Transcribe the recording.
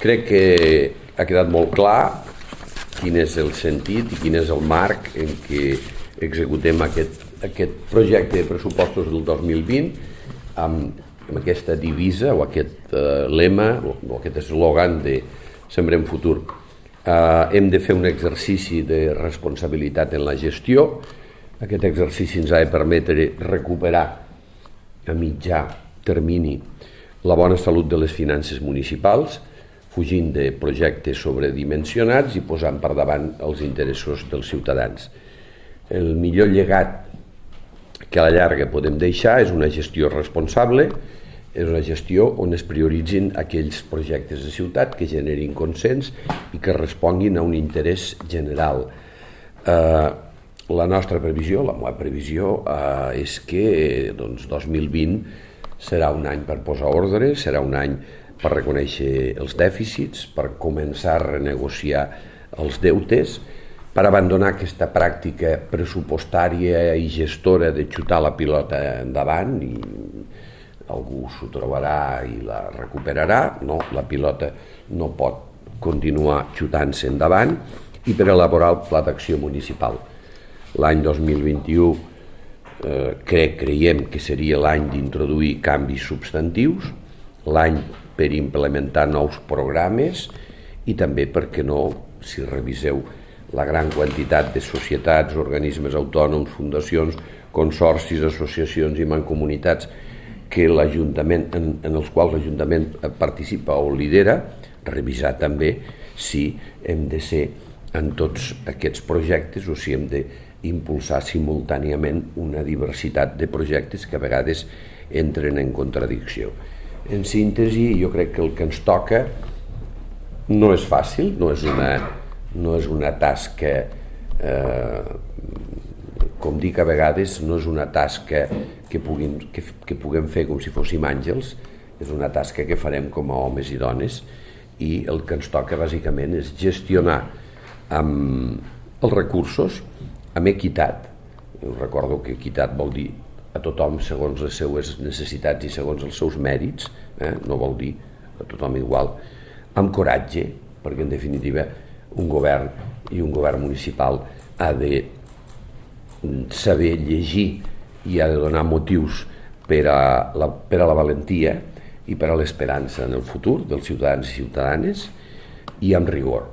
Crec que ha quedat molt clar quin és el sentit i quin és el marc en què executem aquest projecte de pressupostos del 2020 amb aquesta divisa o aquest lema o aquest eslògan de Sembrem Futur. Hem de fer un exercici de responsabilitat en la gestió. Aquest exercici ens ha de permetre recuperar a mitjà termini la bona salut de les finances municipals, fugint de projectes sobredimensionats i posant per davant els interessos dels ciutadans. El millor llegat que a la llarga podem deixar és una gestió responsable, és una gestió on es prioritzin aquells projectes de ciutat que generin consens i que responguin a un interès general. La nostra previsió, la meva previsió, és que 2020 serà un any per posar ordre, serà un any per reconèixer els dèficits, per començar a renegociar els deutes, per abandonar aquesta pràctica pressupostària i gestora de xutar la pilota endavant i algú s'ho trobarà i la recuperarà. No, la pilota no pot continuar xutant-se endavant, i per elaborar el pla d'acció municipal. L'any 2021 creiem que seria l'any d'introduir canvis substantius, l'any per implementar nous programes i també, per què no, si reviseu la gran quantitat de societats, organismes autònoms, fundacions, consorcis, associacions i mancomunitats que l'Ajuntament, en els quals l'Ajuntament participa o lidera, revisar també si hem de ser en tots aquests projectes o si hem d'impulsar simultàniament una diversitat de projectes que a vegades entren en contradicció. En síntesi, jo crec que el que ens toca no és fàcil, no és una tasca, com dic a vegades, no és una tasca que puguem fer com si fóssim àngels, és una tasca que farem com a homes i dones, i el que ens toca bàsicament és gestionar amb els recursos, amb equitat. Jo recordo que equitat vol dir a tothom segons les seues necessitats i segons els seus mèrits, no vol dir a tothom igual, amb coratge, perquè en definitiva un govern i un govern municipal ha de saber llegir i ha de donar motius per a la valentia i per a l'esperança en el futur dels ciutadans i ciutadanes, i amb rigor.